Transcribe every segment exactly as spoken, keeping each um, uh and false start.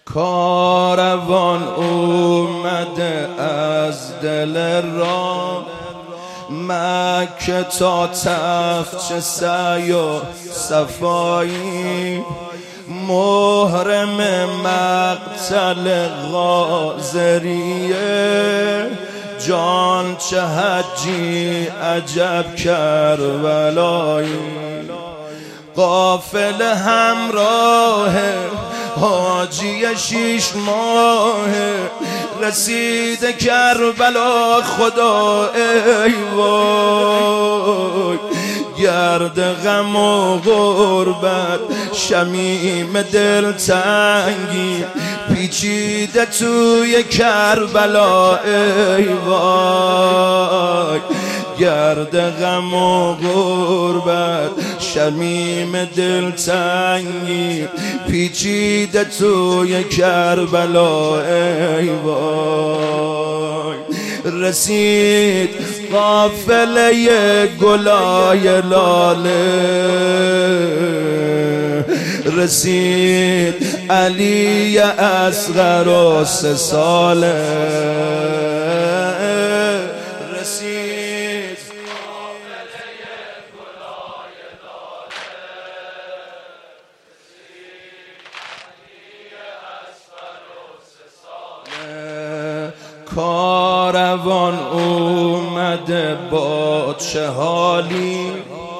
کاروان اومده از دل راه، مکه تا تفت سعی و صفایی، محرم مقتل غازریه، جان چه حجی عجب کربلایی، قافل همراه حاجی شیش ماه، رسیده کربلا خدا ای وای، گرد غم و غربت شمیم دلتنگی، پیچیده توی کربلا ای وای، گرد غم و غربت شمیم دلتنگی، پیچیده توی کربلا ای وای. رسید قافله گلای لاله، رسید علی اصغر و سه ساله، رسید قافله گلای لاله، کاروان اومده با چه حالی،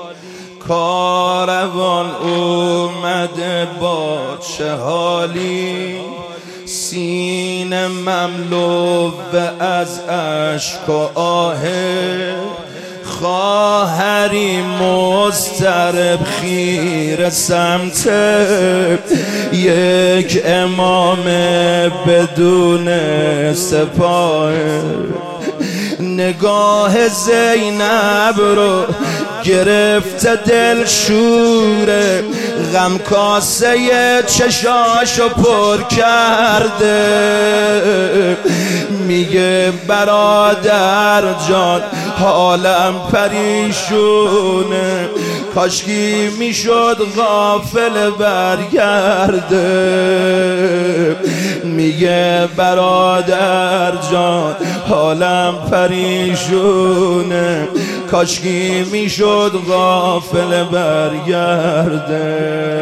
کاروان اومده با چه حالی، سینه مملو از اشک و آه، خواهری مضطرب خیره سمت یک امام بدون سپاه، نگاه زینب رو گرفته دل شوره، غم کاسه چشاشو پر کرده، میگه برادر جان حالم پریشونه، کاشکی میشد غافل برگرده، میگه برادر جان حالم پریشونه، کاشکی میشد غافل برگرده.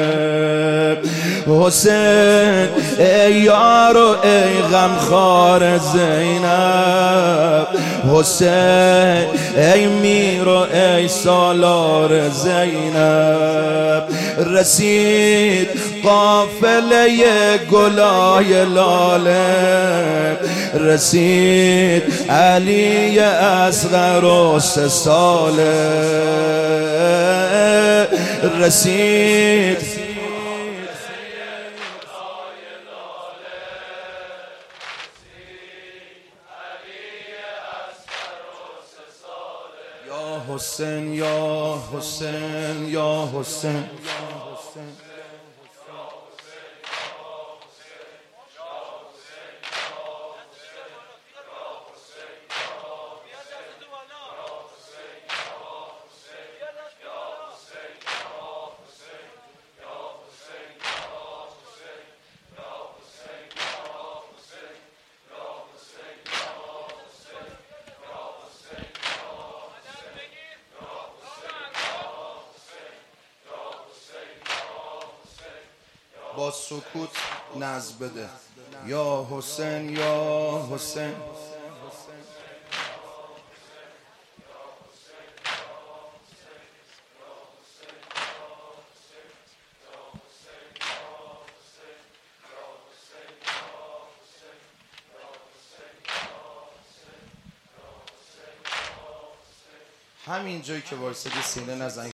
حسین ای یار و ای غمخوار زینب، حسین ای میر و ای سالار زینب، رسید قافله گلای لاله، رسید علی اصغر و سه ساله، رسید یا حسین یا حسین یا حسین، با سکوت نظم بده. یا حسین یا حسین، همین جایی که وایسادی سینه نزن.